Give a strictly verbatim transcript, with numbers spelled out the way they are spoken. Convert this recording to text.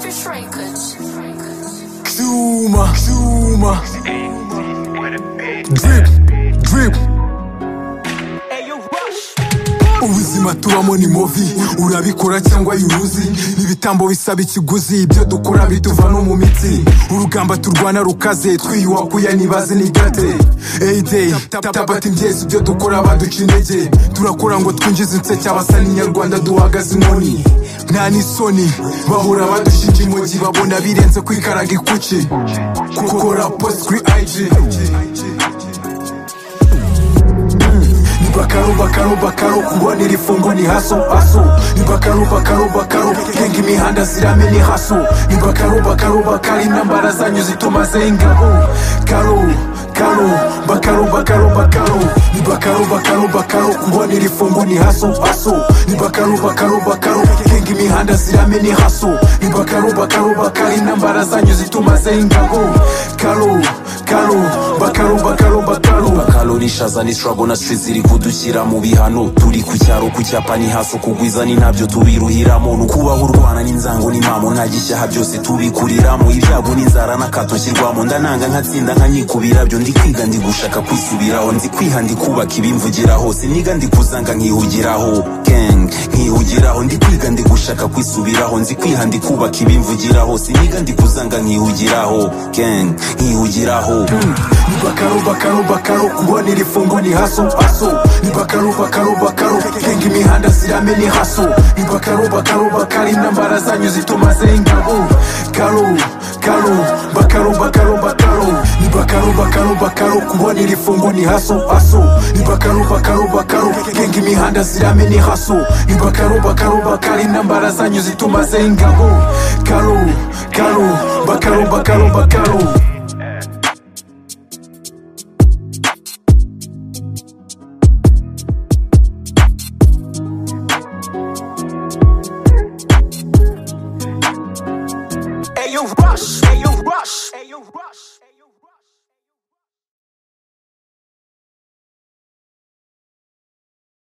Xuma, Xuma. Drip, drip. Ubuzima tubamo ni movi, urabikora cyangwa yuruzi. Ibitambo bisaba ikiguzi, ibyo dukora bituva no mu mitsi. Urugamba turwana rukaze, twiyuhakuya nibaze ni gate. Hey day, tabati mbyezi ibyo dukora baduca intege. Turakora ngo twinjize inseke abasa n'inyarwanda duhagaze inkoni. Nta n'isoni, bahora badushinja imogi, babona birenze kwikaraga ikuki. Kukora post kuri I G. Bakaro, bakaro, bakaro, kubonera ifungo ni haso, haso. Ni bakaro, bakaro, bakaro, kenga imihanda zirame ni haso. Ni bakaro, bakaro, bakaro, intambara zanyu zitumaze ingabo. Karo, karo, bakaro, bakaro, bakaro. Ni bakaro, bakaro, bakaro, kubonera ifungo ni haso, haso. Ni bakaro, bakaro, bakaro, kenga imihanda zirame ni haso. Ni bakaro, bakaro, bakaro, intambara zanyu zitumaze ingabo. Karo, karo, bakaro, bakaro, bakaro. Bakaro nishaza ni struggle na streets ziri kudushyira mu bihano. Turi ku cyaro ku cyapa ni haso, kugwiza ni ntabyo tubiruhiramo. Nukubaho urwana n'inzango n'impamo, nta gishyaha byose tubikuriramo. Ibyago n'inzara n'akato nshyirwamo, ndananga nkatsinda nkanyikubira byo. Ndi kwiga ndi gushaka kwisubiraho, nzi kwiha ndi kubaka ibimvugiraho. Siniga ndi kuzanga nkihugiraho gang, nkihugiraho. Ndi kwiga ndi gushaka kwisubiraho, nzi kwiha ndi kubaka ibimvugiraho. Siniga ndi kuzanga nkihugiraho gang, nkihugiraho. Ni bakaro, bakaro, bakaro, kubonera ifungo ni haso, haso. Ni bakaro, bakaro, bakaro, kenga imihanda zirame ni haso. Ni bakaro, bakaro, bakaro, intambara zanyu zitumaze ingabo. Karo, karo, bakaro, bakaro, bakaro. Ni bakaro, bakaro, bakaro, kubonera ifungo ni haso, haso. Ni bakaro, bakaro, bakaro, kenga imihanda zirame ni haso. Ni bakaro, bakaro, bakaro, intambara zanyu zitumaze ingabo. Karo, karo, bakaro, bakaro, bakaro. Hey, you rush, hey, you rush, hey, you rush.